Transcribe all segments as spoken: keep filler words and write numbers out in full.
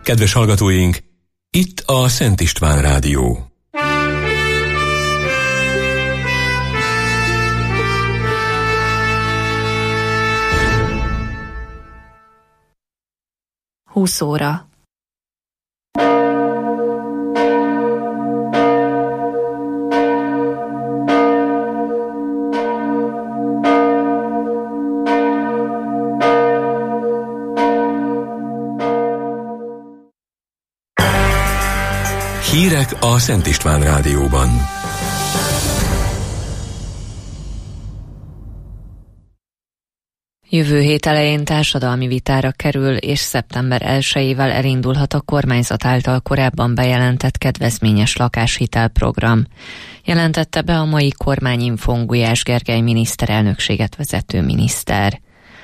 Kedves hallgatóink, itt a Szent István Rádió. Húsz óra. Hírek a Szent István Rádióban. Jövő hét elején társadalmi vitára kerül, és szeptember elsejével elindulhat a kormányzat által korábban bejelentett kedvezményes lakáshitelprogram. Jelentette be a mai kormányinfón Gulyás Gergely miniszterelnökséget vezető miniszter.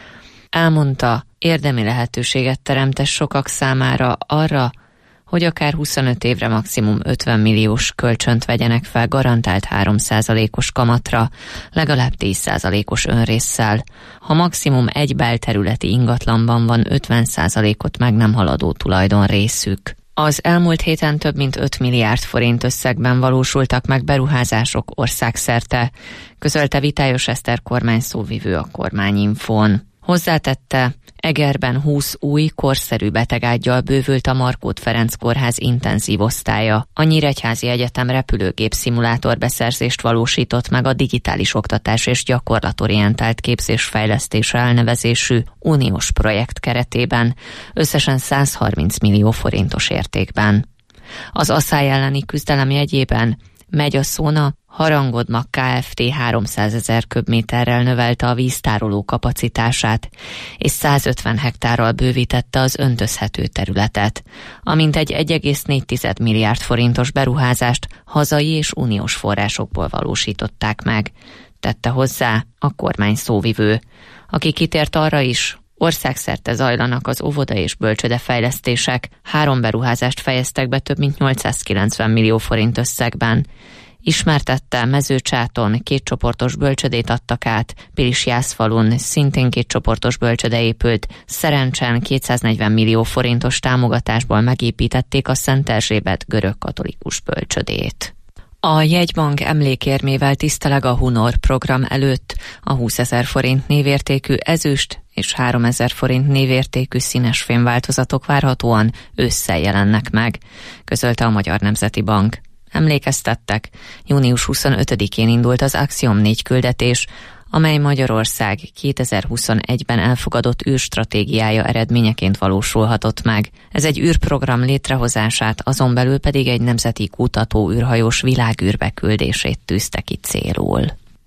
Elmondta, érdemi lehetőséget teremt sokak számára arra, hogy akár huszonöt évre maximum ötven milliós kölcsönt vegyenek fel garantált három százalékos kamatra, legalább tíz százalékos önrésszel. Ha maximum egy belterületi ingatlanban van ötven százalékot meg nem haladó tulajdonrészük. Az elmúlt héten több mint öt milliárd forint összegben valósultak meg beruházások országszerte, közölte Vitályos Eszter kormányszóvivő a kormányinfón. Hozzátette, Egerben húsz új, korszerű betegággyal bővült a Markhót Ferenc kórház intenzív osztálya. A Nyíregyházi Egyetem repülőgép szimulátor beszerzést valósított meg a digitális oktatás és gyakorlatorientált képzés fejlesztése elnevezésű uniós projekt keretében, összesen száz harminc millió forintos értékben. Az asszály elleni küzdelem jegyében Megy a Szóna, Harangodmag Kft. háromszázezer köbméterrel növelte a víztároló kapacitását, és százötven hektárral bővítette az öntözhető területet, amint egy egy egész négy milliárd forintos beruházást hazai és uniós forrásokból valósították meg, tette hozzá a kormány szóvivő, aki kitért arra is, országszerte zajlanak az óvoda és bölcsőde fejlesztések, három beruházást fejeztek be több mint nyolcszázkilencven millió forint összegben. Ismertette, Mezőcsáton kétcsoportos bölcsödét adtak át, Pilisjászfalun szintén kétcsoportos bölcsöde épült, Szerencsen kétszáznegyven millió forintos támogatásból megépítették a Szent Erzsébet görög-katolikus bölcsödét. A jegybank emlékérmével tiszteleg a Hunor program előtt, a húszezer forint névértékű ezüst és háromezer forint névértékű színes fémváltozatok várhatóan ősszel jelennek meg, közölte a Magyar Nemzeti Bank. Emlékeztettek, június huszonötödikén indult az Axiom négy küldetés, amely Magyarország kétezer-huszonegyben elfogadott űrstratégiája eredményeként valósulhatott meg. Ez egy űrprogram létrehozását, azon belül pedig egy nemzeti kutató űrhajós világűrbe küldését tűzte ki célul.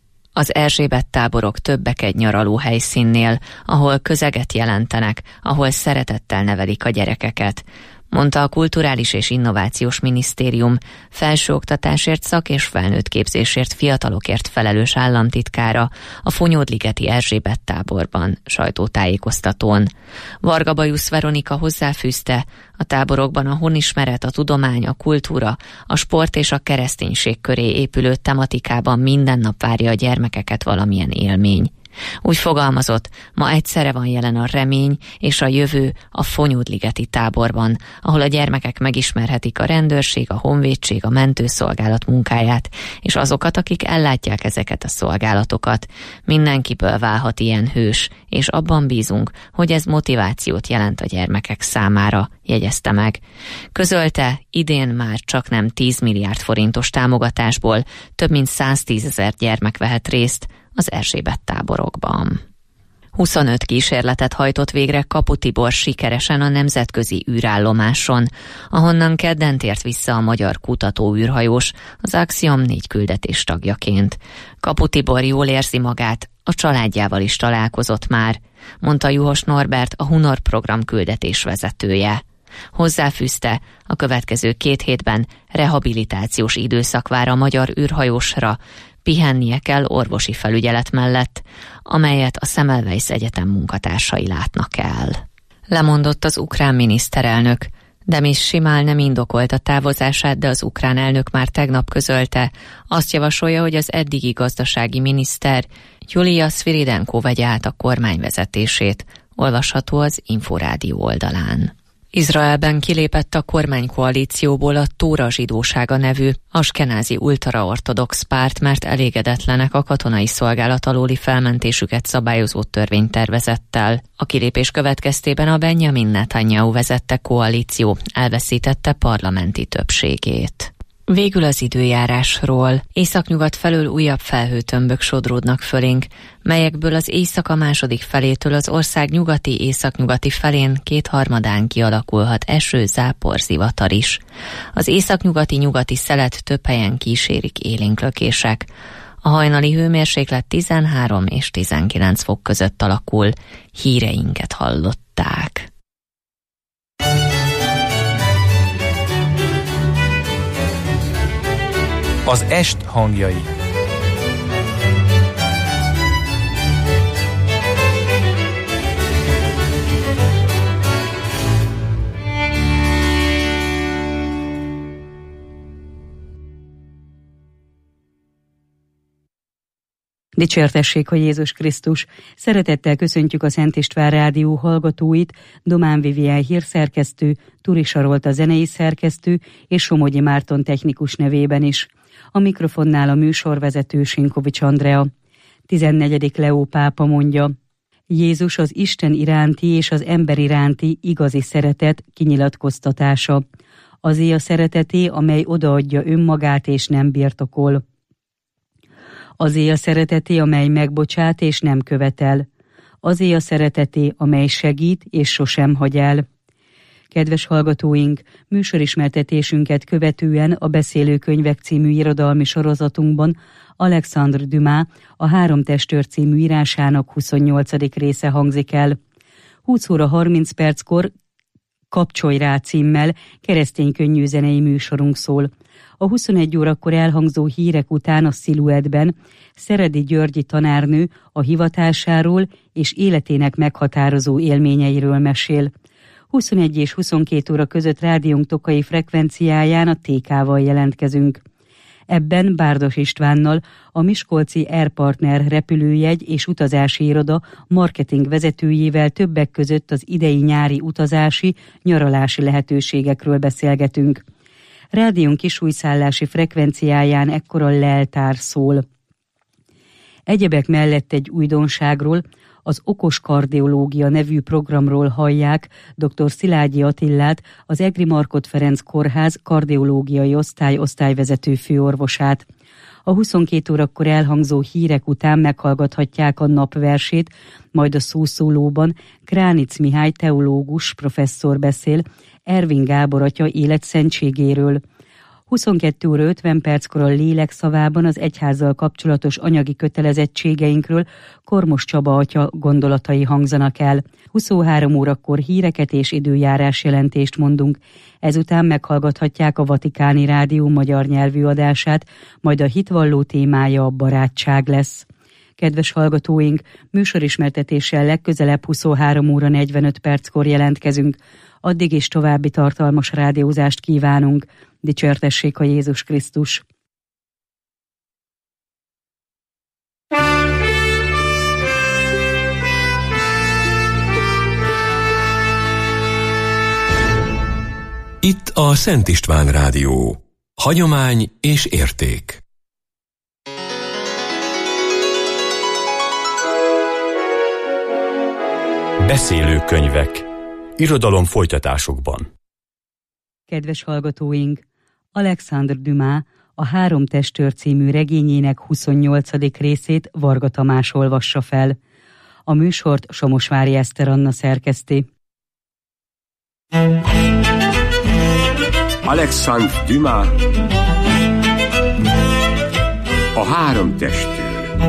Az Erzsébet táborok többek egy nyaraló helyszínnél, ahol közeget jelentenek, ahol szeretettel nevelik a gyerekeket, mondta a Kulturális és Innovációs Minisztérium felsőoktatásért, szak- és felnőtt képzésért, fiatalokért felelős államtitkára a Fonyódligeti Erzsébet táborban sajtótájékoztatón. Varga Bajusz Veronika hozzáfűzte, a táborokban a honismeret, a tudomány, a kultúra, a sport és a kereszténység köré épülő tematikában minden nap várja a gyermekeket valamilyen élmény. Úgy fogalmazott, ma egyszerre van jelen a remény és a jövő a Fonyódligeti táborban, ahol a gyermekek megismerhetik a rendőrség, a honvédség, a mentőszolgálat munkáját, és azokat, akik ellátják ezeket a szolgálatokat. Mindenkiből válhat ilyen hős, és abban bízunk, hogy ez motivációt jelent a gyermekek számára, jegyezte meg. Közölte, idén már csak nem tíz milliárd forintos támogatásból több mint száztízezer gyermek vehet részt az Erzsébet táborokban. huszonöt kísérletet hajtott végre Kapu Tibor sikeresen a nemzetközi űrállomáson, ahonnan kedden tért vissza a magyar kutató űrhajós az Axiom négy küldetés tagjaként. Kapu Tibor jól érzi magát, a családjával is találkozott már, mondta Juhos Norbert, a Hunor program küldetés vezetője. Hozzáfűzte, a következő két hétben rehabilitációs időszak vár a magyar űrhajósra, pihennie kell orvosi felügyelet mellett, amelyet a Semmelweis Egyetem munkatársai látnak el. Lemondott az ukrán miniszterelnök. Demis Simál nem indokolta távozását, de az ukrán elnök már tegnap közölte, azt javasolja, hogy az eddigi gazdasági miniszter Julia Sviridenko vegye át a kormány vezetését, olvasható az Inforádió oldalán. Izraelben kilépett a kormánykoalícióból a Tóra zsidósága nevű askenázi ultraortodox párt, mert elégedetlenek a katonai szolgálat alóli felmentésüket szabályozó törvénytervezettel. A kilépés következtében a Benjamin Netanyahu vezette koalíció elveszítette parlamenti többségét. Végül az időjárásról. Északnyugat felől újabb felhőtömbök sodródnak fölénk, melyekből az éjszaka második felétől az ország nyugati északnyugati felén kétharmadán kialakulhat eső, zápor, zivatar is. Az északnyugati nyugati szelet több helyen kísérik élénklökések. A hajnali hőmérséklet tizenhárom és tizenkilenc fok között alakul. Híreinket hallották. Az est hangjai. Dicsértessék a Jézus Krisztus! Szeretettel köszöntjük a Szent István Rádió hallgatóit, Domán Vivien hírszerkesztő, Turi Sarolta zenei szerkesztő és Somogyi Márton technikus nevében is. A mikrofonnál a műsorvezető Sinkovics Andrea. tizennegyedik Leó pápa mondja: Jézus az Isten iránti és az ember iránti igazi szeretet kinyilatkoztatása. Azé a szereteté, amely odaadja önmagát és nem birtokol. Azé a szereteté, amely megbocsát és nem követel. Azé a szereteté, amely segít és sosem hagy el. Kedves hallgatóink, műsorismertetésünket követően a Beszélőkönyvek című irodalmi sorozatunkban Alexandre Dumas a Három testőr című írásának huszonnyolcadik része hangzik el. húsz óra harminc perckor Kapcsolj rá címmel keresztény könnyűzenei műsorunk szól. A huszonegy órakor elhangzó hírek után a Sziluettben Szeredi Györgyi tanárnő a hivatásáról és életének meghatározó élményeiről mesél. huszonegy és huszonkét óra között rádiónk tokai frekvenciáján a té ká-val jelentkezünk. Ebben Bárdos Istvánnal, a Miskolci Air Partner repülőjegy és utazási iroda marketing vezetőjével többek között az idei nyári utazási, nyaralási lehetőségekről beszélgetünk. Rádiónk kisújszállási frekvenciáján ekkor a leltár szól. Egyebek mellett egy újdonságról, az Okos Kardiológia nevű programról hallják dr. Szilágyi Attillát, az Egri Markhot Ferenc Kórház kardiológiai osztály osztályvezető főorvosát. A huszonkét órakor elhangzó hírek után meghallgathatják a napversét, majd a szószólóban Kránic Mihály teológus professzor beszél Ervin Gábor atya életszentségéről. huszonkettő óra ötven perckor a lélek szavában az egyházzal kapcsolatos anyagi kötelezettségeinkről Kormos Csaba atya gondolatai hangzanak el. huszonhárom órakor híreket és időjárás jelentést mondunk. Ezután meghallgathatják a Vatikáni Rádió magyar nyelvű adását, majd a hitvalló témája a barátság lesz. Kedves hallgatóink, műsorismertetéssel legközelebb huszonhárom óra negyvenöt perckor jelentkezünk. Addig is további tartalmas rádiózást kívánunk. Dicsértessék a Jézus Krisztus! Itt a Szent István Rádió. Hagyomány és érték. Beszélőkönyvek. Irodalom folytatásokban. Kedves hallgatóink! Alexandre Dumas a Három testőr című regényének huszonnyolcadik részét Varga Tamás olvassa fel. A műsort Somosvári Eszter Anna szerkeszti. Alexandre Dumas a Három testőr.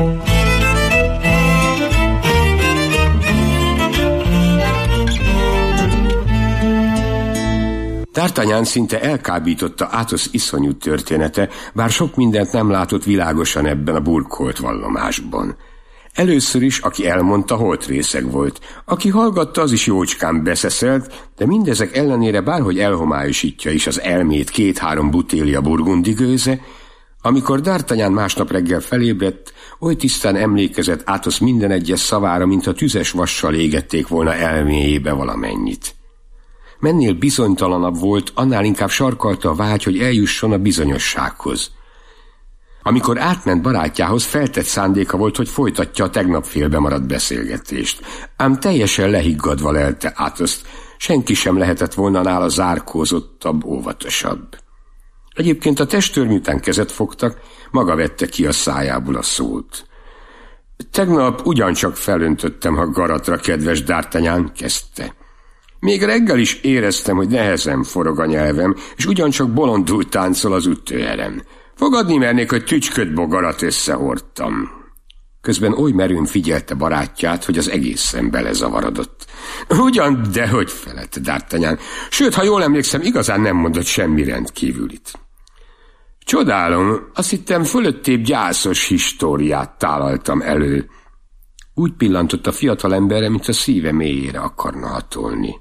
D'Artagnan szinte elkábította Athos iszonyú története, bár sok mindent nem látott világosan ebben a burkolt vallomásban. Először is, aki elmondta, holtrészeg volt. Aki hallgatta, az is jócskán beszeszelt, de mindezek ellenére bárhogy elhomályosítja is az elmét két-három butélia burgundi gőze, amikor D'Artagnan másnap reggel felébredt, oly tisztán emlékezett Athos minden egyes szavára, mintha tüzes vassal égették volna elméjébe valamennyit. Mennél bizonytalanabb volt, annál inkább sarkalta a vágy, hogy eljusson a bizonyossághoz. Amikor átment barátjához, feltett szándéka volt, hogy folytatja a tegnap félbemaradt beszélgetést. Ám teljesen lehiggadva lelte Athoszt, senki sem lehetett volna nála zárkózottabb, óvatosabb. Egyébként a testőr miután kezet fogtak, maga vette ki a szájából a szót. Tegnap ugyancsak felöntöttem a garatra, kedves D'Artagnan, kezdte. Még reggel is éreztem, hogy nehezen forog a nyelvem, és ugyancsak bolondul táncol az úttőerem. Fogadni mernék, hogy tücsköd bogarat összehordtam. Közben oly merőn figyelte barátját, hogy az egészen belezavarodott. Ugyan, dehogy felett D'Artagnan. Sőt, ha jól emlékszem, igazán nem mondott semmi rendkívülit. Csodálom, azt hittem, fölöttébb gyászos históriát tálaltam elő. Úgy pillantott a fiatalemberre, mint a szíve mélyére akarna hatolni.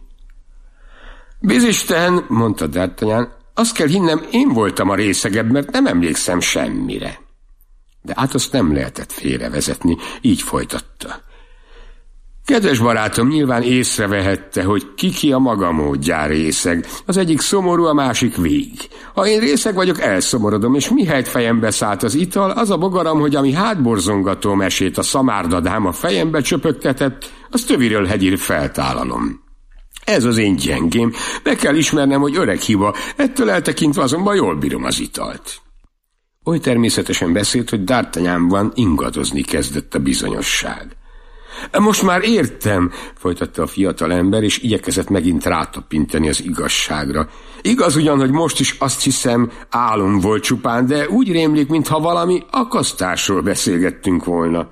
Bizisten, mondta D'Artagnan, azt kell hinnem, én voltam a részegebb, mert nem emlékszem semmire. De hát azt nem lehetett félrevezetni, így folytatta. Kedves barátom, nyilván észrevehette, hogy ki-ki a maga módján részeg. Az egyik szomorú, a másik vég. Ha én részeg vagyok, elszomorodom, és mihelyt fejembe szállt az ital, az a bogaram, hogy ami hátborzongató mesét a szamárdadám a fejembe csöpögtetett, az töviről hegyir feltálalom. Ez az én gyengém, be kell ismernem, hogy öreg hiba, ettől eltekintve azonban jól bírom az italt. Oly természetesen beszélt, hogy D'Artagnanban ingadozni kezdett a bizonyosság. Most már értem, folytatta a fiatalember, és igyekezett megint rátapintani az igazságra. Igaz ugyan, hogy most is azt hiszem, álom volt csupán, de úgy rémlik, mintha valami akasztásról beszélgettünk volna.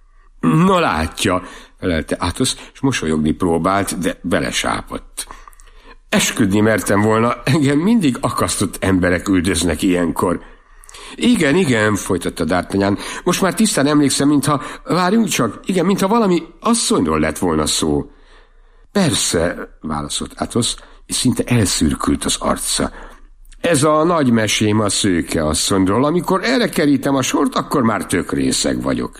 No látja, felelte Athos, és mosolyogni próbált, de belesápadt. Esküdni mertem volna, engem mindig akasztott emberek üldöznek ilyenkor. Igen, igen, folytatta D'Artagnan, most már tisztán emlékszem, mintha, várjunk csak, igen, mintha valami asszonyról lett volna szó. Persze, válaszolt Athos, és szinte elszürkült az arca. Ez a nagy mesém a szőke asszonyról, amikor erre kerítem a sort, akkor már tök részeg vagyok.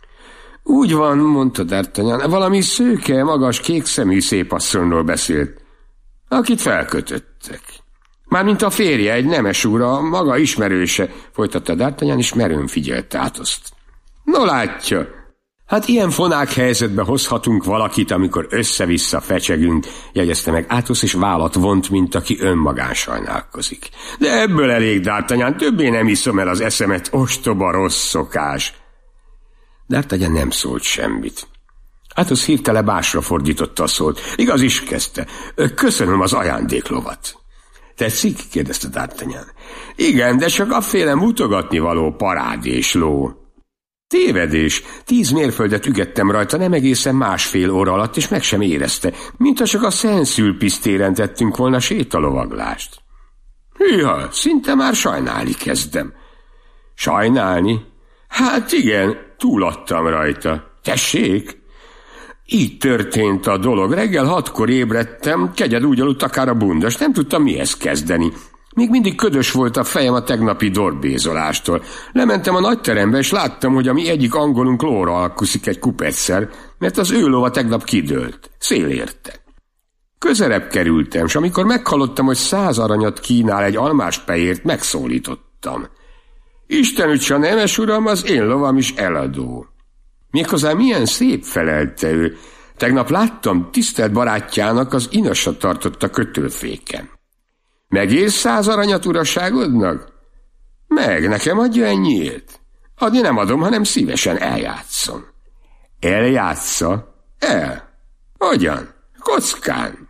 Úgy van, mondta D'Artagnan, valami szőke, magas, kékszemű szép asszonyról beszélt, akit felkötöttek. Mármint a férje, egy nemes úr, a maga ismerőse, folytatta D'Artagnan, és merőn figyelte Athoszt. No látja, hát ilyen fonák helyzetbe hozhatunk valakit, amikor össze-vissza fecsegünk, jegyezte meg Athos, és vállat vont, mint aki önmagán sajnálkozik. De ebből elég, D'Artagnan, többé nem iszom el az eszemet, ostoba rossz szokás. D'Artagnan nem szólt semmit. Athos hirtelen másra fordította a szót. Igaz is, kezdte. Köszönöm az ajándéklovat. Tetszik? Kérdezte D'Artagnan. Igen, de csak afféle mutogatni való parádés ló. Tévedés. Tíz mérföldet ügettem rajta, nem egészen másfél óra alatt, és meg sem érezte, mintha csak a Saint-Sulpice-téren tettünk volna sétalovaglást. Hűha, szinte már sajnálni kezdem. Sajnálni? Hát igen, túladtam rajta. Tessék? Így történt a dolog. Reggel hatkor ébredtem, kegyed úgy aludt akár a bundas, nem tudtam mihez kezdeni. Még mindig ködös volt a fejem a tegnapi dorbézolástól. Lementem a nagyterembe, és láttam, hogy a mi egyik angolunk lóra alkuszik egy kupetszer, mert az ő lova tegnap kidőlt. Szél érte. Közelebb kerültem, s amikor meghallottam, hogy száz aranyat kínál egy almáspejért, megszólítottam. Isten ütse, nemes uram, az én lovam is eladó. Méghozzá milyen szép, felelte ő. Tegnap láttam, tisztelt barátjának az inasra tartotta kötőféken. Megérsz száz aranyat uraságodnak? Meg, nekem adja ennyiért. Adni nem adom, hanem szívesen eljátszom. Eljátsza? El. Hogyan? Kockán.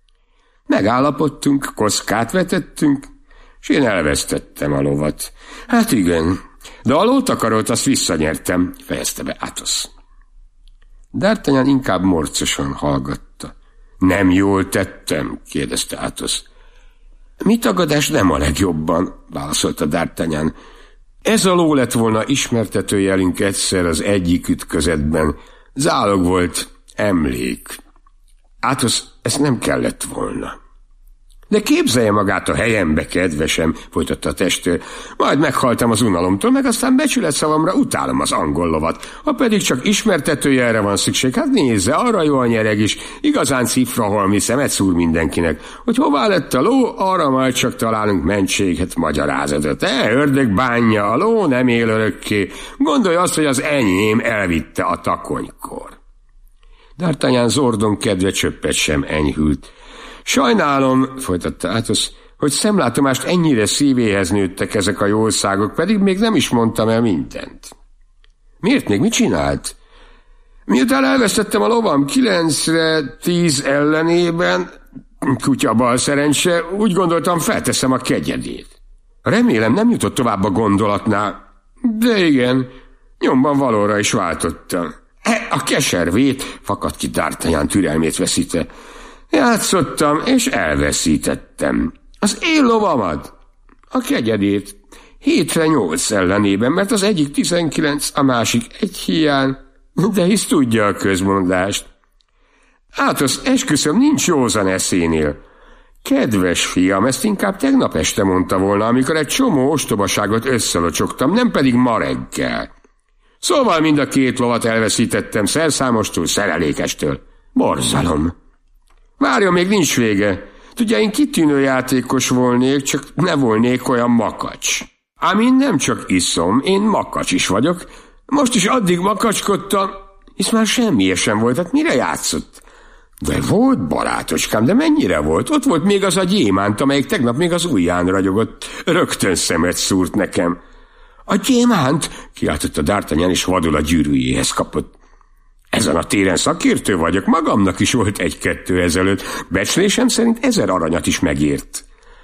Megállapodtunk, kockát vetettünk, és én elvesztettem a lovat. Hát igen, de a lótakarót azt visszanyertem, fejezte be Athos. D'Artagnan inkább morcosan hallgatta. Nem jól tettem? Kérdezte Athos. Mi tagadás nem a legjobban, válaszolta D'Artagnan. Ez a ló lett volna ismertetőjelünk egyszer az egyik ütközetben. Zálog volt, emlék. Athos, ez nem kellett volna. De képzelje magát a helyembe, kedvesem, folytatta a testőr. Majd meghaltam az unalomtól, meg aztán becsületszavamra utálom az angol lovat. Ha pedig csak ismertetőjelre van szükség, hát nézze, arra jó a nyereg is. Igazán cifraholmi szemet szúr mindenkinek. Hogy hová lett a ló, arra majd csak találunk mentséget, magyarázatot. E, ördög bánja, a ló nem él örökké. Gondolj azt, hogy az enyém elvitte a takonykor. D'Artagnan Zordon kedve csöppet sem enyhült. Sajnálom, folytatta Athos, hogy szemlátomást ennyire szívéhez nőttek ezek a jószágok, pedig még nem is mondtam el mindent. Miért még? Mit csinált? Miután elvesztettem a lovam kilencre tíz ellenében, kutya bal szerencse, úgy gondoltam, felteszem a kegyedét. Remélem nem jutott tovább a gondolatnál, de igen, nyomban valóra is váltottam. E, a keservét, fakadt ki D'Artagnan türelmét veszítve. Játszottam, és elveszítettem. Az én lovamat, a kegyedét, hétre nyolc ellenében, mert az egyik tizenkilenc, a másik egy hiány, de hisz tudja a közmondást. Athos, esküszöm, nincs józan eszénél. Kedves fiam, ezt inkább tegnap este mondta volna, amikor egy csomó ostobaságot összelocsogtam, nem pedig ma reggel. Szóval mind a két lovat elveszítettem, szerszámostól, szerelékestől. Borzalom. Várja, még nincs vége. Tudja, én kitűnő játékos volnék, csak ne volnék olyan makacs. Ám én nem csak iszom, én makacs is vagyok. Most is addig makacskodtam, hisz már semmi sem volt, hát mire játszott? De volt, barátocskám, de mennyire volt? Ott volt még az a gyémánt, amelyik tegnap még az ujján ragyogott. Rögtön szemet szúrt nekem. A gyémánt? Kiáltotta D'Artagnan, és vadul a gyűrűjéhez kapott. Ezen a téren szakértő vagyok, magamnak is volt egy-kettő ezelőtt. Becslésem szerint ezer aranyat is megért.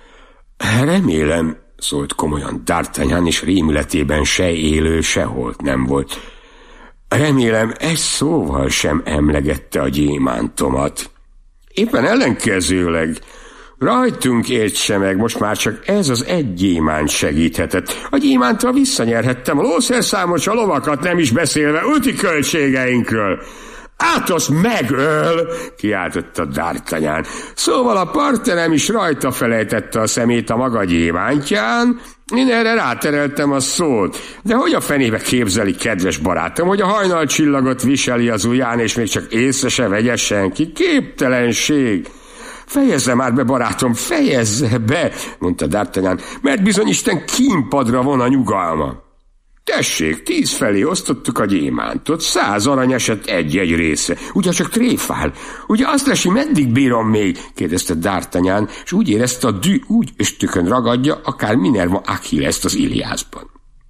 Remélem, szólt komolyan D'Artagnan, és rémületében se élő, se holt nem volt. Remélem, egy szóval sem emlegette a gyémántomat. Éppen ellenkezőleg, rajtunk értse meg, most már csak ez az egy gyémánt segíthetett. A gyémántra visszanyerhettem a lószerszámos, a lovakat, nem is beszélve úti költségeinkről. Athos megöl, kiáltotta D'Artagnan. Szóval a partnerem is rajta felejtette a szemét a maga gyémántján, én erre rátereltem a szót. De hogy a fenébe képzeli, kedves barátom, hogy a hajnalcsillagot viseli az ujján, és még csak észre se vegye senki? Képtelenség! Fejezze már be, barátom, fejezze be, mondta D'Artagnan, mert bizony Isten kínpadra von a nyugalma. Tessék, tíz felé osztottuk a gyémántot, száz arany esett egy-egy része. Ugye csak tréfál? Ugye azt lesi, meddig bírom még? Kérdezte D'Artagnan, és úgy érezte, a dű úgy ösztökön ragadja, akár Minerva Achillest az Iliászban.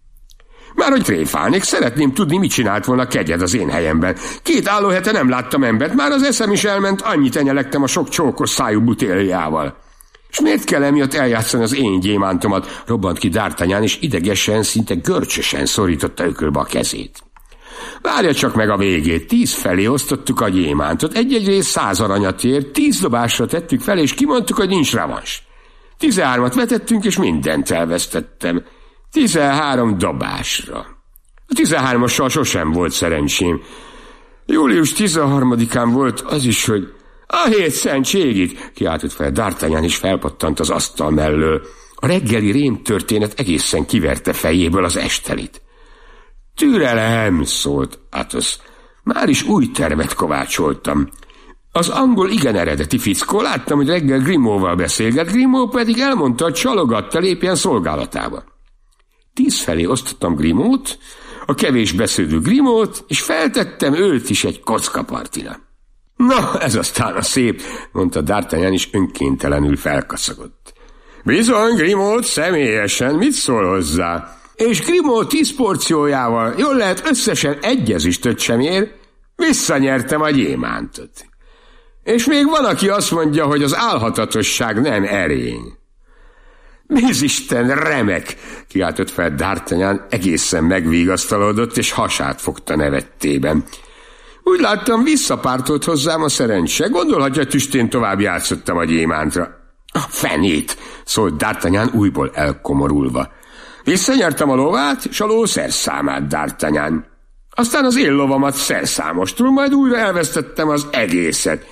Már hogy tréfálnék, szeretném tudni, mit csinált volna kegyed az én helyemben. Két állóhete nem láttam embert, már az eszem is elment, annyit enyelektem a sok csókos szájú butéljával. És miért kell emiatt eljátszani az én gyémántomat? Robbant ki D'Artagnan, és idegesen, szinte görcsösen szorította ökölbe a kezét. Várja csak meg a végét, tíz felé osztottuk a gyémántot, egy-egy rész száz aranyat ér, tíz dobásra tettük fel, és kimondtuk, hogy nincs revans. Tizenhármat vetettünk, és mindent elvesztettem. Tizenhárom dobásra. A tizenhármassal sosem volt szerencsém. Július tizenharmadikán volt az is, hogy a hét szentségig, kiáltott fel D'Artagnan, és felpattant az asztal mellől. A reggeli rémtörténet egészen kiverte fejéből az estelit. Türelem, szólt Athos. Már is új tervet kovácsoltam. Az angol igen eredeti fickó, láttam, hogy reggel Grimaudval beszélget, Grimaud pedig elmondta, hogy csalogatta, lépjen szolgálatába. Tíz felé osztottam Grimaudot, a kevés beszédű Grimaudot, és feltettem őt is egy kockapartira. Na, ez aztán a szép, mondta D'Artagnan, és önkéntelenül felkaszagott. Bizony, Grimaud személyesen, mit szól hozzá? És Grimaud tíz porciójával, jól lehet összesen egy ezüstöt sem ér, visszanyertem a gyémántot. És még van, aki azt mondja, hogy az álhatatosság nem erény. Bizisten, remek, kiáltott fel D'Artagnan, egészen megvigasztalódott, és hasát fogta nevettében. Úgy láttam, visszapártolt hozzám a szerencse, gondolhatja, tüstén tovább játszottam a gyémántra. A fenét, szólt D'Artagnan újból elkomorulva. Visszanyertem a lovát, és a ló szerszámát, D'Artagnan. Aztán az én lovamat szerszámostól, majd újra elvesztettem az egészet.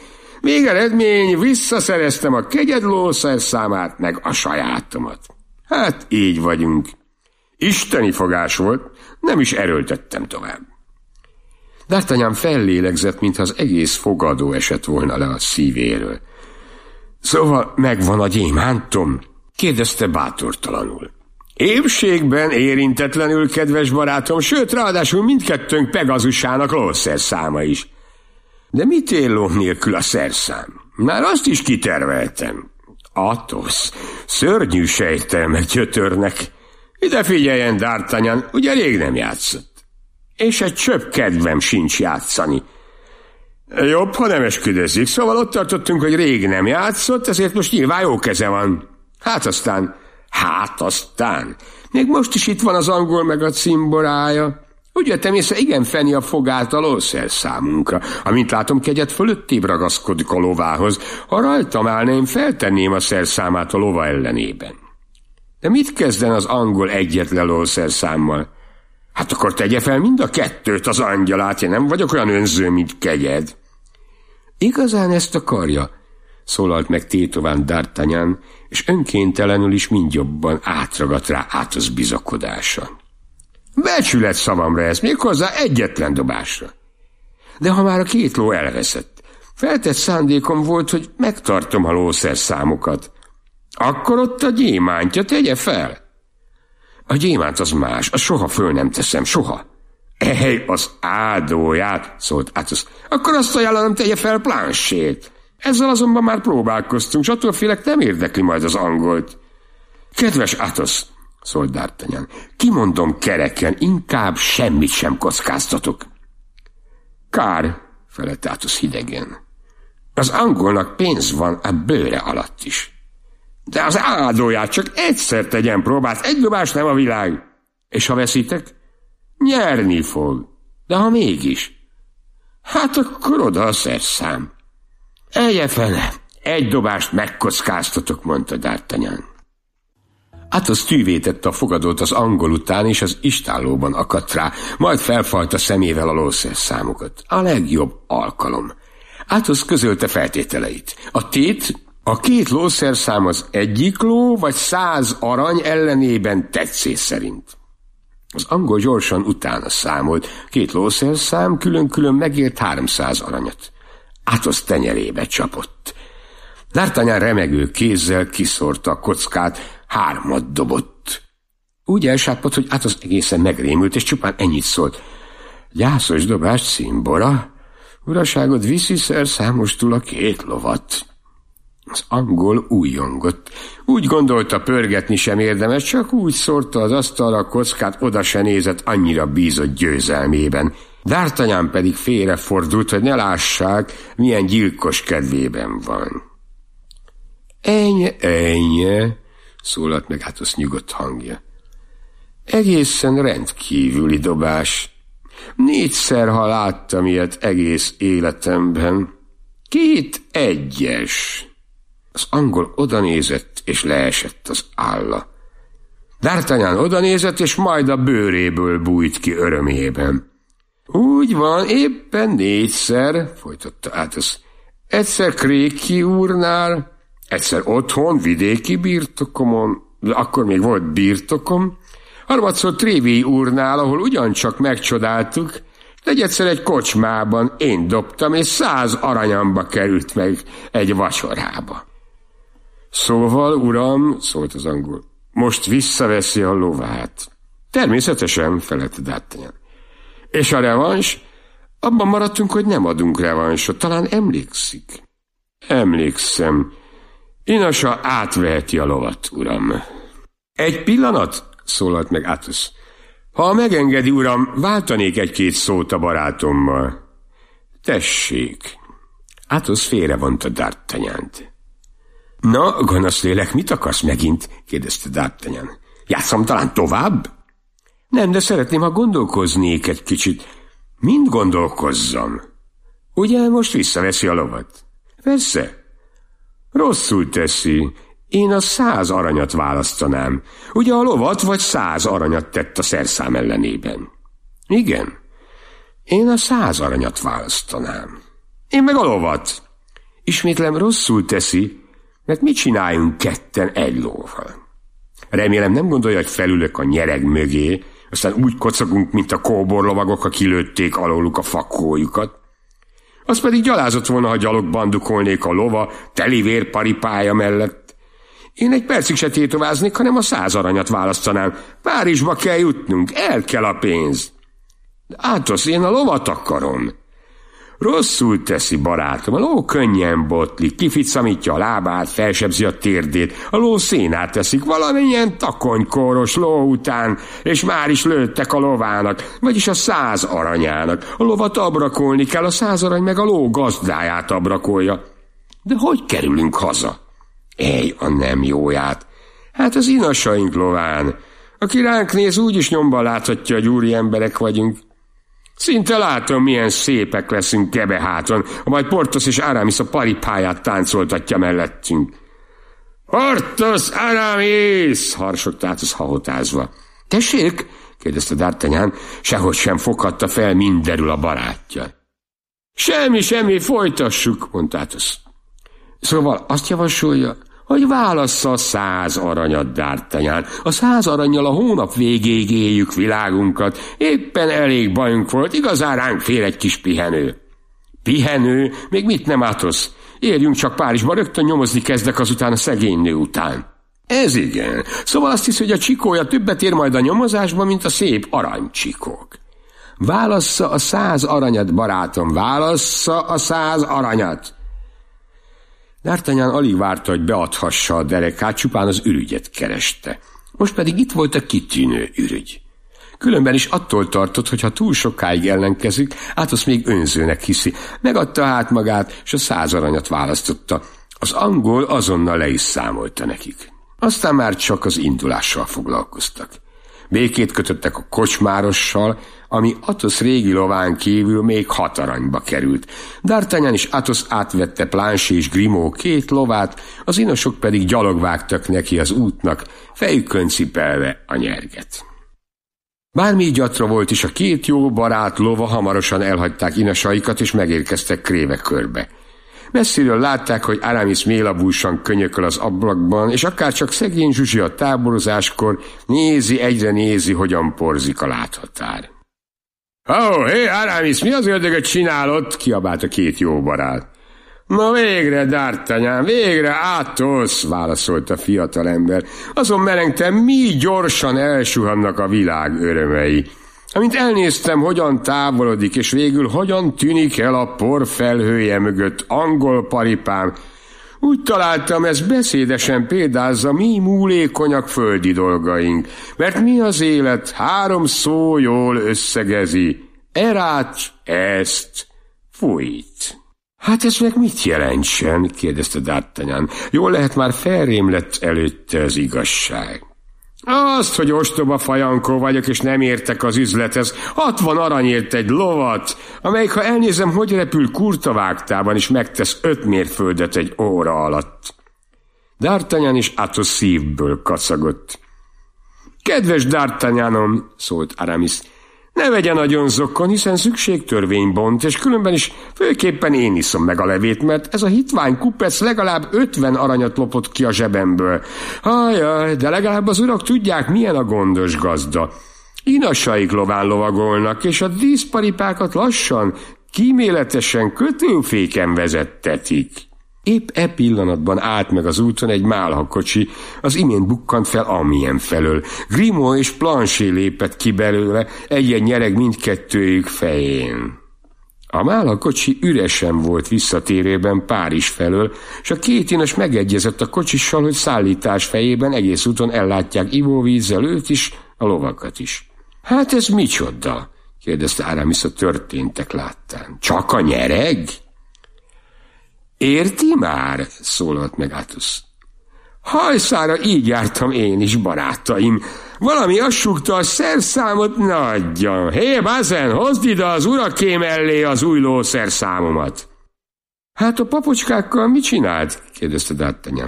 Végeredmény, visszaszereztem a kegyed lószerszámát, meg a sajátomat. Hát így vagyunk. Isteni fogás volt, nem is erőltettem tovább. D'Artagnan fellélegzett, mintha az egész fogadó esett volna le a szívéről. Szóval megvan a gyémántom? Kérdezte bátortalanul. Épségben érintetlenül, kedves barátom, sőt, ráadásul mindkettőnk Pegazusának lószerszáma is. De mit ér ló nélkül a szerszám? Már azt is kiterveltem. Athos, szörnyű sejtelmek gyötörnek. Ide figyeljen, D'Artagnan, ugye rég nem játszott. És egy csöpp kedvem sincs játszani. Jobb, ha nem esküdözik, szóval ott tartottunk, hogy rég nem játszott, ezért most nyilván jó keze van. Hát aztán, hát aztán, még most is itt van az angol meg a cimborája. Úgy vettem észre, igen feni a fogát a lószerszámunkra. Amint látom, kegyet fölöttébb ragaszkodik a lovához. Ha rajtam állna, én feltenném a szerszámát a lova ellenében. De mit kezden az angol egyetlen lószerszámmal? Hát akkor tegye fel mind a kettőt az angyalát, én nem vagyok olyan önző, mint kegyed. Igazán ezt akarja? Szólalt meg tétován D'Artagnan, és önkéntelenül is mindjobban átragadt rá Athos bizakodása. Becsület szavamra ez, méghozzá egyetlen dobásra. De ha már a két ló elveszett, feltett szándékom volt, hogy megtartom a lószerszámokat. Akkor ott a gyémántja, tegye fel. A gyémánt az más, azt soha föl nem teszem, soha. Ej, az áldóját, szólt Athos. Akkor azt ajánlom, tegye fel Planchét. Ezzel azonban már próbálkoztunk, s attól félek nem érdekli majd az angolt. Kedves Athos, szólt D'Artagnan, kimondom kereken, inkább semmit sem kockáztatok. Kár, felett Athos hidegen. Az angolnak pénz van a bőre alatt is. De az áldóját csak egyszer tegyen próbát, egy dobás nem a világ. És ha veszitek, nyerni fog. De ha mégis, hát akkor oda a szerszám. Elje fele, egy dobást megkockáztatok, mondta D'Artagnan. Athos tűvé tette a fogadót az angol után, és az istállóban akadt rá, majd felfajta szemével a lószerszámokat. A legjobb alkalom. Athos közölte feltételeit. A tét, a két lószerszám az egyik ló, vagy száz arany ellenében tetszés szerint. Az angol gyorsan utána számolt. Két lószerszám külön-külön megért háromszáz aranyat. Athos tenyerébe csapott. D'Artagnan remegő kézzel kiszórta a kockát, hármat dobott. Úgy elsápadt, hogy Athos egészen megrémült, és csupán ennyit szólt. Gyászos dobás, cimbora, uraságod viszi szerszámostul a két lovat. Az angol újjongott. Úgy gondolta, pörgetni sem érdemes, csak úgy szórta az asztalra a kockát, oda se nézett, annyira bízott győzelmében. D'Artagnan pedig félrefordult, hogy ne lássák, milyen gyilkos kedvében van. Ennyi, ennyi, szólalt meg Athos nyugodt hangja. Egészen rendkívüli dobás. Négyszer, ha láttam ilyet egész életemben. Két egyes. Az angol odanézett, és leesett az álla. D'Artagnan odanézett, és majd a bőréből bújt ki örömében. Úgy van, éppen négyszer, folytatta Athos. Egyszer Kréki úrnál, egyszer otthon, vidéki birtokomon, de akkor még volt birtokom, harmadszor Tréville úrnál, ahol ugyancsak megcsodáltuk, negyedszer egy kocsmában én dobtam, és száz aranyamba került meg egy vacsorába. Szóval, uram, szólt az angol, most visszaveszi a lovát. Természetesen, felette D'Artagnan. És a revans? Abban maradtunk, hogy nem adunk revansot. Talán emlékszik? Emlékszem. Inasa átveheti a lovat, uram. Egy pillanat, szólalt meg Athos. Ha megengedi, uram, váltanék egy-két szót a barátommal. Tessék. Athos félrevonta D'Artagnant. Na, gonoszlélek, mit akarsz megint? Kérdezte D'Artagnan. Játszom talán tovább? Nem, de szeretném, ha gondolkoznék egy kicsit. Mind gondolkozzam? Ugye most visszaveszi a lovat? Persze. Rosszul teszi. Én a száz aranyat választanám. Ugye a lovat vagy száz aranyat tett a szerszám ellenében? Igen. Én a száz aranyat választanám. Én meg a lovat. Ismétlem, rosszul teszi, mert mit csináljunk ketten egy lóval? Remélem nem gondolja, hogy felülök a nyereg mögé, aztán úgy kocogunk, mint a kóborlovagok, akik kilőtték alóluk a fakójukat. Az pedig gyalázott volna, ha gyalogban dukolnék a lova teli vérparipája mellett. Én egy percig se tétováznék, hanem a száz aranyat választanám. Párizsba kell jutnunk, el kell a pénz. De Átosz, én a lovat akarom. Rosszul teszi, barátom, a ló könnyen botlik, kificamítja a lábát, felsebzi a térdét, a ló szénát teszik valamilyen takonykóros ló után, és már is lőttek a lovának, vagyis a száz aranyának. A lovat abrakolni kell, a száz arany meg a ló gazdáját abrakolja. De hogy kerülünk haza? Ej, a nem jóját! Hát az inasaink lován. Aki ránk néz, úgyis nyomban láthatja, hogy úri emberek vagyunk. Szinte látom, milyen szépek leszünk kebeháton, majd Porthos és Aramis a paripáját táncoltatja mellettünk. Porthos, Aramis! Harsogta Athos hahotázva. Tessék? Kérdezte D'Artagnan, sehogy sem foghatta fel mindenről a barátja. Semmi, semmi, folytassuk, mondta Athos. Szóval azt javasolja, hogy válassza a száz aranyat, D'Artagnan. A száz arannyal a hónap végéig éljük világunkat. Éppen elég bajunk volt, igazán ránk fél egy kis pihenő. Pihenő? Még mit nem, Athos? Érjünk csak Párizsba, rögtön nyomozni kezdek azután a szegény nő után. Ez igen. Szóval azt hisz, hogy a csikója többet ér majd a nyomozásban, mint a szép aranycsikók. Válassza a száz aranyat, barátom, válassza a száz aranyat. D'Artagnan alig várta, hogy beadhassa a derekát, csupán az ürügyet kereste. Most pedig itt volt a kitűnő ürügy. Különben is attól tartott, hogy ha túl sokáig ellenkezik, Athos még önzőnek hiszi. Megadta hát magát, és a száz aranyat választotta. Az angol azonnal le is számolta nekik. Aztán már csak az indulással foglalkoztak. Békét kötöttek a kocsmárossal, ami Athos régi lován kívül még hat aranyba került. D'Artagnan és Athos átvette Planchet és Grimaud két lovát, az inosok pedig gyalogvágtak neki az útnak, fejükön cipelve a nyerget. Bármi gyatra volt is, a két jó barát lova hamarosan elhagyták inasaikat, és megérkeztek Kréve körbe. Messziről látták, hogy Aramis mélabúsan könyököl az ablakban, és akárcsak szegény Zsuzsi a táborozáskor nézi, egyre nézi, hogyan porzik a láthatár. Ó, oh, hé, Aramis, mi az ördögöt csinálod? Kiabált a két jó barát. Na végre, D'Artagnan, végre, Athos, válaszolt a fiatalember. Azon merengtem, mi gyorsan elsuhannak a világ örömei. Amint elnéztem, hogyan távolodik, és végül hogyan tűnik el a porfelhője mögött angol paripám, úgy találtam, ez beszédesen példázza mi múlékonyak földi dolgaink, mert mi az élet három szó jól összegezi. Erat est fuit. Hát ez meg mit jelentsen? Kérdezte D'Artagnan. Jól lehet, már felrém lett előtte az igazság. Azt, hogy ostoba fajankó vagyok, és nem értek az üzlethez. Hatvan aranyért egy lovat, amelyik, ha elnézem, hogy repül kurtavágtában, is megtesz öt mérföldet egy óra alatt. D'Artagnan és Athos szívből kacagott. Kedves D'Artagnanom, szólt Aramis, ne vegye nagyon zokon, hiszen szükségtörvény bont, és különben is főképpen én iszom meg a levét, mert ez a hitvány kupec legalább ötven aranyat lopott ki a zsebemből. Ajaj, de legalább az urak tudják, milyen a gondos gazda. Inasaik lován lovagolnak, és a díszparipákat lassan, kíméletesen kötőféken vezettetik. Épp e pillanatban állt meg az úton egy málhakocsi, az imént bukkant fel Amiens felől. Grimaud és Planchet lépett ki belőle, egyen nyereg mindkettőjük fején. A málhakocsi üresen volt visszatérőben Párizs felől, és a két inas megegyezett a kocsissal, hogy szállítás fejében egész úton ellátják ivóvízzel őt is, a lovakat is. Hát ez micsoda? kérdezte Aramis a történtek láttán. Csak a nyereg? Érti már? Szólalt meg Athos. Hajszára így jártam én is, barátaim. Valami azt súgta a szerszámot nagyjan. Hé, Bazen, hozd ide az uraké mellé az új lószerszámomat. Hát a papocskákkal mit csinált? kérdezte D'Artagnan.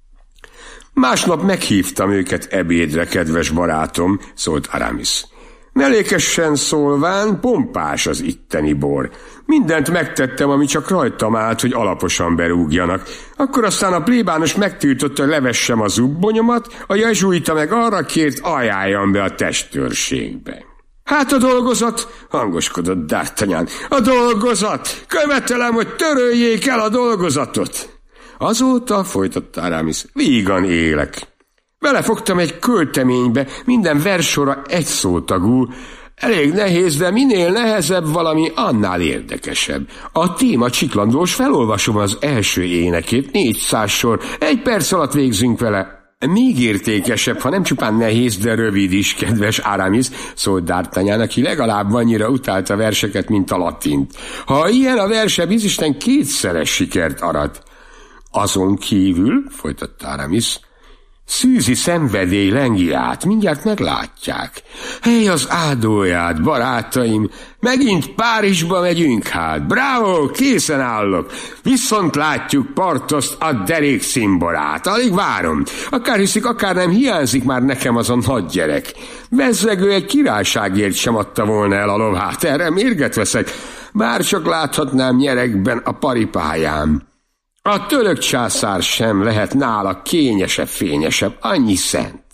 Másnap meghívtam őket ebédre, kedves barátom, szólt Aramis. Mellékesen szólván pompás az itteni bor. Mindent megtettem, ami csak rajtam állt, hogy alaposan berúgjanak. Akkor aztán a plébános megtiltotta, hogy levessem a zubbonyomat, a jezsuita meg arra kért, ajánljam be a testőrségbe. Hát a dolgozat, hangoskodott D'Artagnan. A dolgozat! Követelem, hogy töröljék el a dolgozatot! Azóta, folytatta Aramis, vígan élek. Belefogtam egy költeménybe, minden verssora egy szótagú. Elég nehéz, de minél nehezebb valami, annál érdekesebb. A téma csiklandós, felolvasom az első énekét, négyszáz sor, egy perc alatt végzünk vele. Még értékesebb, ha nem csupán nehéz, de rövid is, kedves Aramis, szólt D'Artagnan, aki legalább annyira utálta verseket, mint a latint. Ha ilyen a verse, bizisten kétszeres sikert arat. Azon kívül, folytatta Aramis, szűzi szenvedély lengi át, mindjárt meglátják. Hely az áldóját, barátaim, megint Párizsba megyünk hát. Bravo, készen állok. Viszont látjuk Porthoszt, a derék szimborát. Alig várom. Akár hiszik, akár nem, hiányzik már nekem az a nagy gyerek. Bezzegő egy királyságért sem adta volna el a lovát. Erre mérget veszek. Bár csak láthatnám nyeregben a paripájám. A török császár sem lehet nála kényesebb, fényesebb, annyi szent.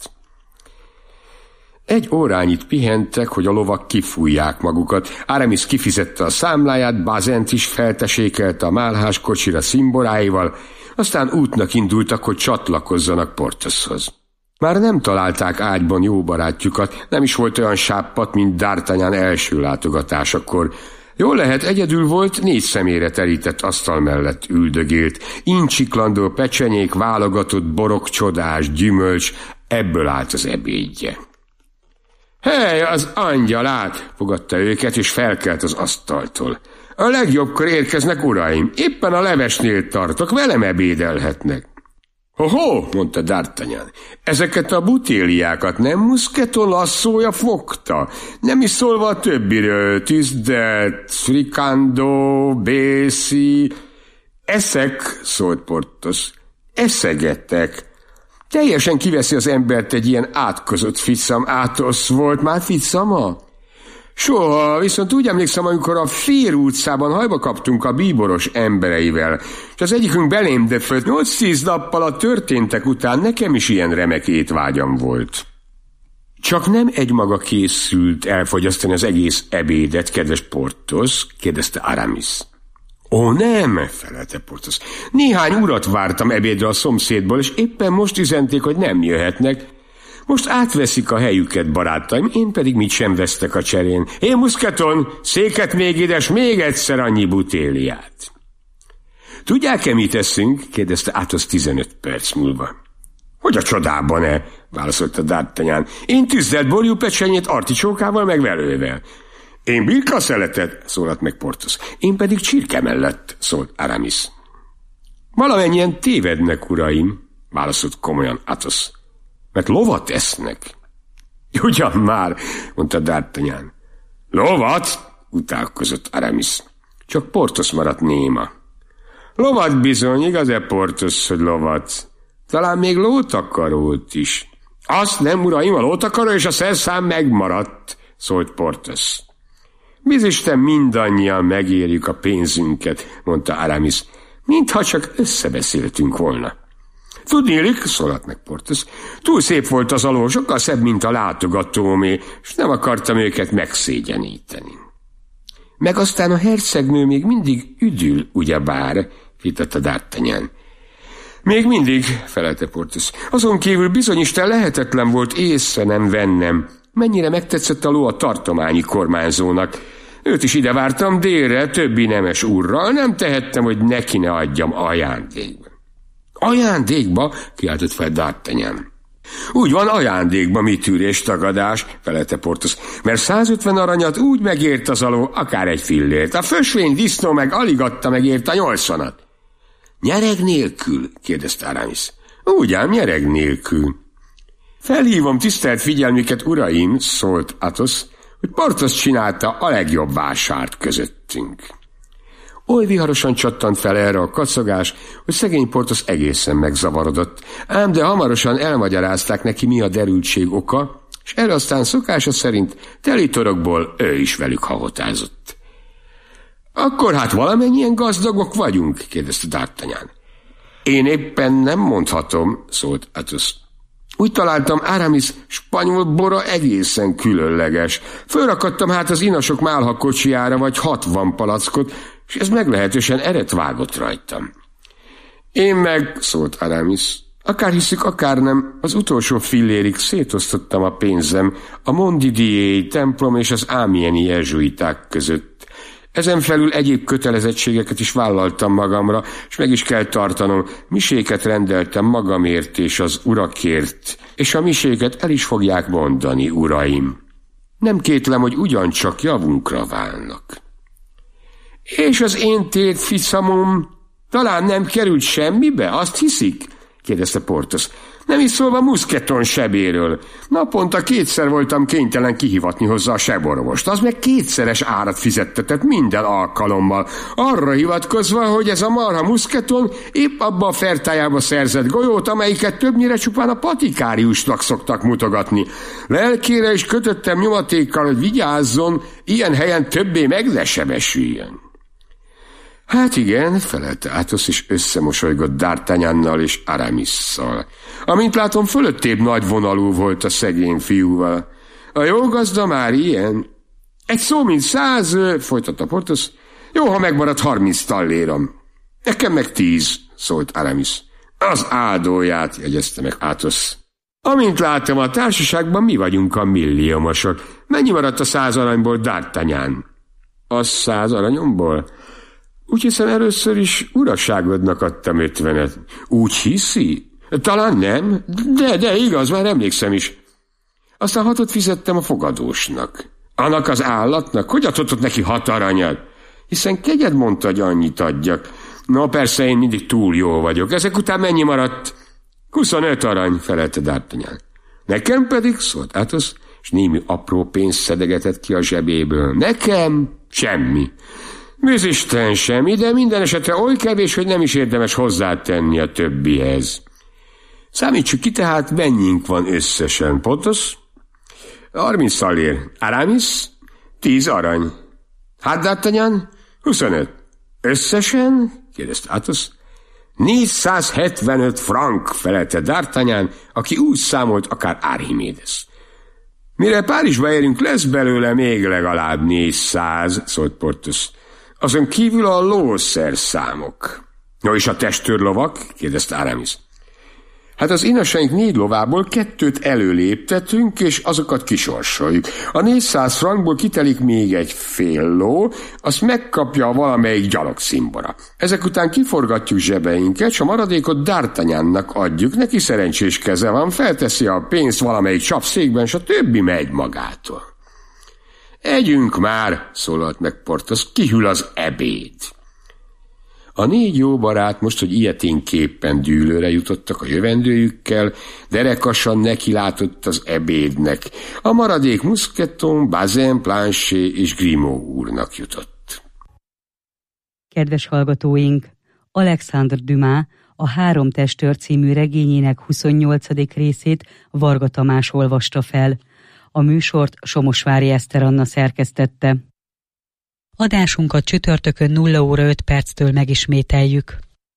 Egy órányit pihentek, hogy a lovak kifújják magukat. Aramis kifizette a számláját, Bazent is feltesékelte a málhás kocsira szimboráival, aztán útnak indultak, hogy csatlakozzanak Porthoshoz. Már nem találták ágyban jó barátjukat, nem is volt olyan sápadt, mint D'Artagnan első látogatásakor. Jól lehet, egyedül volt, négy személyre terített asztal mellett üldögélt. Incsiklandó pecsenyék, válogatott borok, csodás gyümölcs, ebből állt az ebédje. Hely, az angyalát! Fogadta őket, és felkelt az asztaltól. A legjobbkor érkeznek, uraim, éppen a levesnél tartok, velem ebédelhetnek. Ho-ho, mondta D'Artagnan, ezeket a butéliákat nem Mousqueton lasszója fogta, nem is szólva a többiről, tüzdet, frikandó, bészi. Eszek, szólt Porthos, eszegettek. Teljesen kiveszi az embert egy ilyen átkozott ficam, Átosz volt már ficama? Soha, viszont úgy emlékszem, amikor a Fér utcában hajba kaptunk a bíboros embereivel, és az egyikünk belém döfölt, nyolc-tíz nappal a történtek után nekem is ilyen remek étvágyam volt. Csak nem egymaga készült elfogyasztani az egész ebédet, kedves Porthos? Kérdezte Aramis. Ó, nem, felelte Porthos. Néhány urat vártam ebédre a szomszédból, és éppen most üzenték, hogy nem jöhetnek. Most átveszik a helyüket, barátaim, én pedig mit sem vesztek a cserén. Én Mousqueton, széket még ide, s még egyszer annyi butéliát. Tudják-e, mit eszünk? Kérdezte Athos tizenöt perc múlva. Hogy a csodában-e? Válaszolta D'Artagnan. Én tüzdelt borjú pecsenyét articsókával meg velővel. Én birka szeletet, szólalt meg Porthos. Én pedig csirke mellett, szólt Aramis. Valamennyien tévednek, uraim, válaszolt komolyan Athos. Mert lovat esznek. Ugyan már, mondta D'Artagnan. Lovat? Utálkozott Aramis. Csak Porthos maradt néma. Lovat bizony, igaz-e, Porthos, hogy lovat? Talán még lótakarót is. Azt nem, uraim, a lótakaró és a szerszám megmaradt, szólt Porthos. Bizisten mindannyian megérjük a pénzünket, mondta Aramis, mintha csak összebeszéltünk volna. Tudnélik, szólalt meg Porthos, túl szép volt az aló, sokkal szebb, mint a látogatómé, és nem akartam őket megszégyeníteni. Meg aztán a hercegnő még mindig üdül, ugyebár, fitatta D'Artagnan. Még mindig, felelte Porthos. Azon kívül bizonyisten lehetetlen volt észre nem vennem. Mennyire megtetszett a ló a tartományi kormányzónak. Őt is ide vártam délre, többi nemes úrral, nem tehettem, hogy neki ne adjam ajándékba. Ajándékba? Kiáltott fel D'Artagnan. Úgy van, ajándékba, mi tűrés tagadás, felelte Porthos, mert százötven aranyat úgy megért az aló, akár egy fillért. A fösvény disznó meg alig adta meg ért a nyolcvanat. Nyereg nélkül? Kérdezte Aramis. Ugyan, nyereg nélkül. Felhívom tisztelt figyelmüket, uraim, szólt Athos, hogy Porthos csinálta a legjobb vásárt közöttünk. Oly viharosan csattant fel erre a kacagás, hogy szegény Porthos egészen megzavarodott, ám de hamarosan elmagyarázták neki, mi a derültség oka, és erre aztán szokása szerint teli torokból ő is velük hahotázott. Akkor hát valamennyien gazdagok vagyunk? kérdezte D'Artagnan. Én éppen nem mondhatom, szólt Athos. Úgy találtam, Aramis spanyol bora egészen különleges. Fölrakadtam hát az inasok málha kocsijára vagy hatvan palackot, és ez meglehetősen eret vágott rajtam. Én meg, szólt Aramis, akár hiszük, akár nem, az utolsó fillérig szétosztottam a pénzem a Montdidier templom és az Amiens-i jezsuiták között. Ezen felül egyéb kötelezettségeket is vállaltam magamra, és meg is kell tartanom. Miséket rendeltem magamért és az urakért, és a miséket el is fogják mondani, uraim. Nem kétlem, hogy ugyancsak javunkra válnak. És az én tért ficamom talán nem került semmibe, azt hiszik? kérdezte Porthos. Nem is szólva muszketon sebéről. Naponta kétszer voltam kénytelen kihivatni hozzá a seborvost. Az meg kétszeres árat fizettetett minden alkalommal. Arra hivatkozva, hogy ez a marha muszketon épp abba a fertájába szerzett golyót, amelyiket többnyire csupán a patikáriusnak szoktak mutogatni. Lelkére is kötöttem nyomatékkal, hogy vigyázzon, ilyen helyen többé meg ne sebesüljön. Hát igen, felelte Athos, és összemosolygott D'Artagnannal és Aramisszal. Amint látom, fölöttébb nagyvonalú volt a szegény fiúval. A jó gazda már ilyen. Egy szó mint száz, folytatta Porthos. Jó, ha megmaradt harminc tallérom. Nekem meg tíz, szólt Aramis. Az áldóját, jegyezte meg Athos. Amint látom, a társaságban mi vagyunk a milliómosok. Mennyi maradt a száz aranyból, D'Artagnan? A száz aranyomból? Úgy hiszem, először is uraságodnak adtam ötvenet. Úgy hiszi? Talán nem, de, de igaz, már emlékszem is. Aztán hatot fizettem a fogadósnak. Annak az állatnak? Hogy adhatott neki hat aranyat? Hiszen kegyed mondta, hogy annyit adjak. No, persze, én mindig túl jó vagyok. Ezek után mennyi maradt? Huszonöt arany, felelte D'Artagnan. Nekem pedig, szólt Athos, és némi apró pénzt szedegetett ki a zsebéből. Nekem semmi. Bűzisten semmi, de minden esetre oly kevés, hogy nem is érdemes hozzátenni a többihez. Számítsuk ki, tehát mennyink van összesen, Porthos? harminc szallér. Aramis? tíz arany. Hát, D'Artagnan? huszonöt. Összesen? kérdezte Athos. négyszázhetvenöt frank, felelte D'Artagnan, aki úgy számolt, akár Archimédes. Mire Párizsba érünk, lesz belőle még legalább négyszáz, szólt Porthos. Azon kívül a lószerszámok. No, és a testőrlovak? kérdezte Aramis. Hát az inasaink négy lovából kettőt előléptetünk, és azokat kisorsoljuk. A négyszáz frankból kitelik még egy fél ló, azt megkapja valamelyik gyalogcimbora. Ezek után kiforgatjuk zsebeinket, s a maradékot D'Artagnannak adjuk, neki szerencsés keze van, felteszi a pénzt valamelyik csapszékben, s a többi megy magától. Együnk már, szólalt meg Porthos, kihűl az ebéd. A négy jó barát most, hogy ilyeténképpen dűlőre jutottak a jövendőjükkel, derekasan nekilátott az ebédnek. A maradék Mousqueton, Bazin, Planchet és Grimaud úrnak jutott. Kedves hallgatóink, Alexandre Dumas a Három testőr című regényének huszonnyolcadik részét Varga Tamás olvasta fel. A műsort Somosvári Eszter Anna szerkesztette. Adásunkat csütörtökön nulla óra öt perctől megismételjük.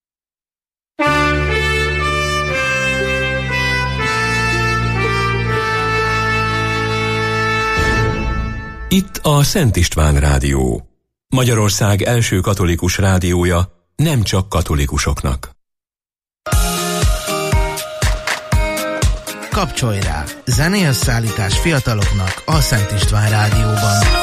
Itt a Szent István Rádió. Magyarország első katolikus rádiója, nem csak katolikusoknak. Kapcsolj rá! Zenélyösszállítás fiataloknak a Szent István Rádióban.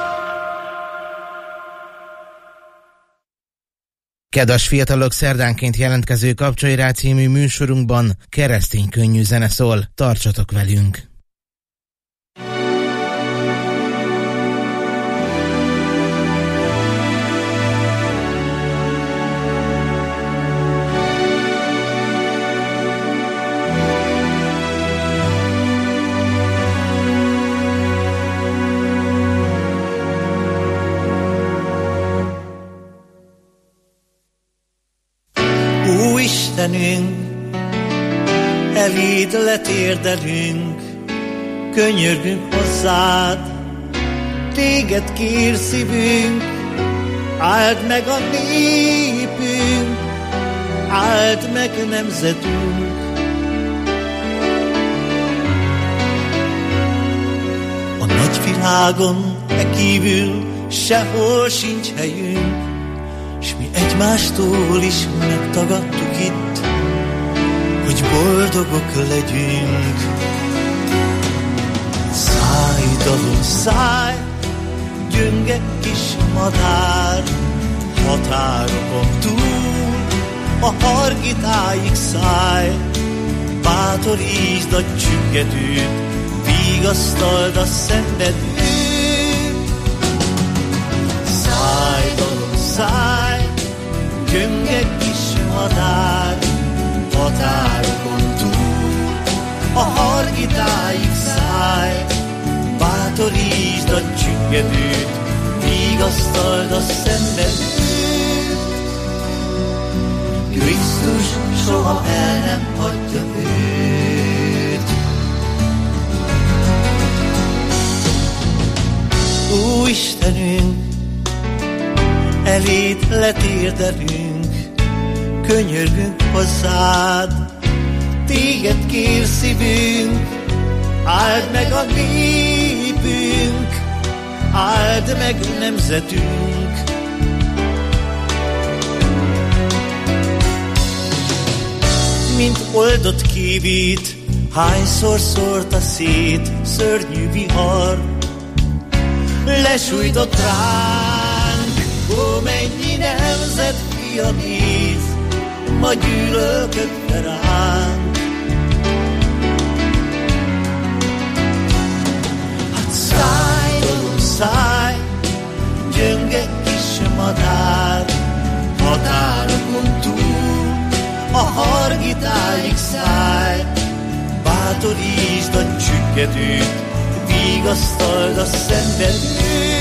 Kedves fiatalok, szerdánként jelentkező Kapcsolj rá című műsorunkban keresztény könnyű zene szól. Tartsatok velünk! Istenünk, eléd letérdelünk, könyörgünk hozzád, téged kér szívünk, áld meg a népünk, áld meg nemzetünk. A nagyvilágon e kívül sehol sincs helyünk, s mi egymástól is megtagadtuk itt, hogy boldogok legyünk. Szállj, dalom, szállj, gyönge kis madár, határokon túl, a hargitáig szállj, bátorítsd a csüggedőt, vigasztald a szenvedőt. Szállj, dalom, szállj, gyönge kis madár, határokon túl, a hargitáig szállj, bátorítsd a csüggedőt, vigasztald a szenvedőt. Krisztus soha el nem hagyja őt. Ó Istenünk, eléd letérdelünk, könyörgünk hozzád, téged kér szívünk, áld meg a népünk, áld meg nemzetünk. Mint oldott kívít, hányszor szórta szét szörnyű vihar, lesújtott ránk, ó mennyi nemzet fia néz, ma gyűlölködve ránk. Hát szállj, dolog, szállj, gyönge kis madár, határokon túl, a hargitáig szállj, bátorítsd a csüggedőt, vigasztald a szenvedőt.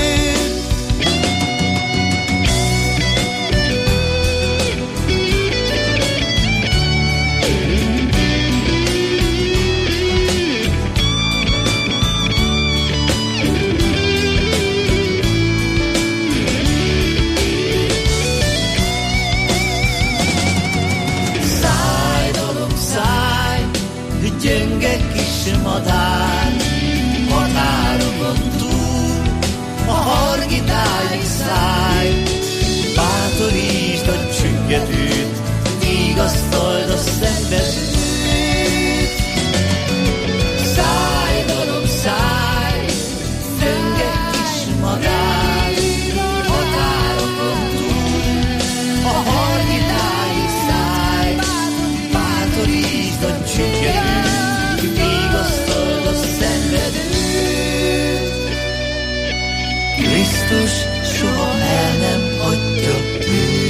Gyönge kis madár, határokon túl, a hargitáig szállj, bátorítsd a csüggedőt, vigasztald a szenvedőt. Szállj, dalom, szállj, gyönge kis madár, határokon túl, a hargitáig szállj, bátorítsd a csüggedőt, vigasztald a szenvedőt. Krisztus soha el nem hagyja őt.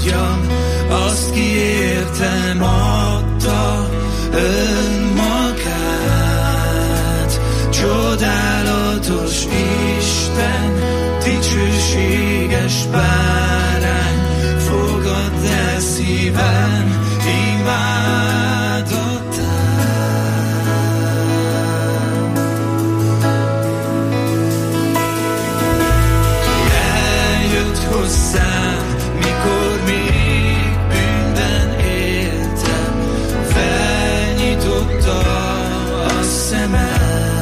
imádjam, azt ki értem adta önmagát. Csodálatos Isten, dicsőséges bárány, fogadd el szívem imádatát. Eljött hozzám, mikor még bűnben éltem, felnyitotta a szemem.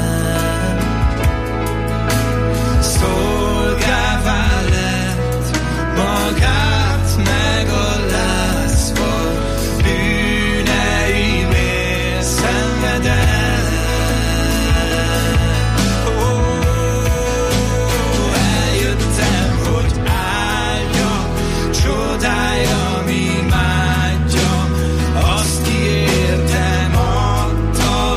Szolgává lett, magát megalázva, bűneimért szenvedett. Csodáljam, imádjam, azt ki értem adta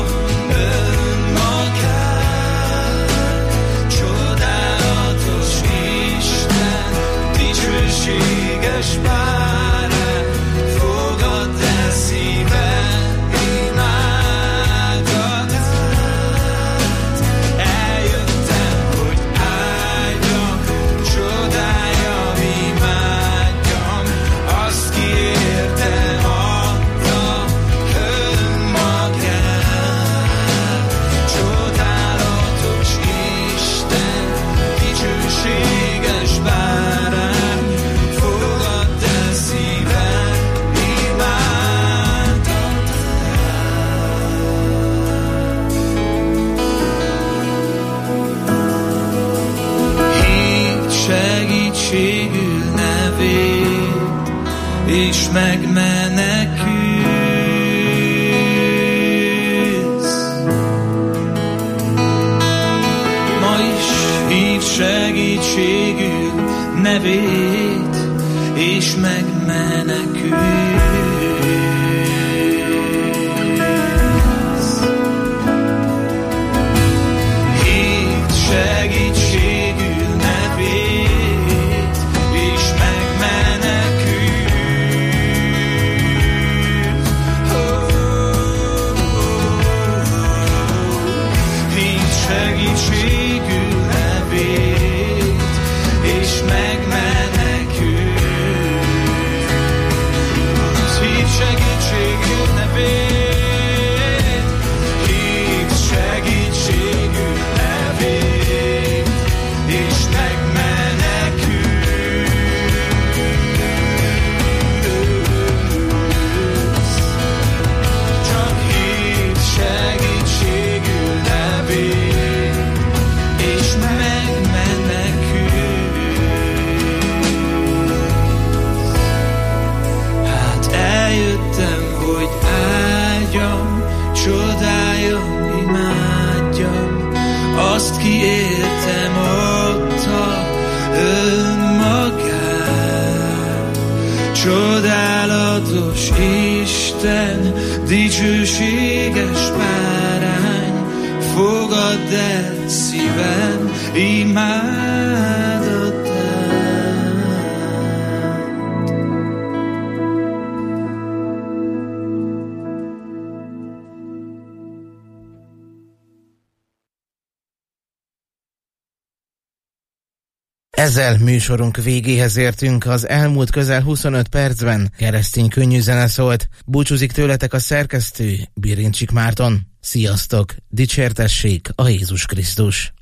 önmagát. Csodálatos Isten, dicsőséges bárány, fogadd el szívem imádatát. Eljöttem, hogy áldjam, csodáljam, imádjam, azt ki értem adta önmagát. Csodálatos Isten, dicsőséges bárány, fogadd el szívem imádatát. Hívd segítségül nevét, és megmenekülsz. Ma is hívd segítségül nevét, és megmenekülsz. Hívd segítségül nevét, és megmenekülsz. Hívd segítségül nevét, és megmenekülsz. Hívd segítségül nevét, hívd segítségül nevét, és megmenekülsz. Csak hívd segítségül nevét, és megmenekülsz. Hát eljöttem, hogy áldjam, csodáljam, imádjam, azt ki értem adta önmagát. Csodálatos Isten, dicsőséges bárány, fogadd el szívem imádatát. Ezzel műsorunk végéhez értünk, az elmúlt közel huszonöt percben keresztény könnyű zene szólt. Búcsúzik tőletek a szerkesztő, Birincsik Márton. Sziasztok, dicsértessék a Jézus Krisztus!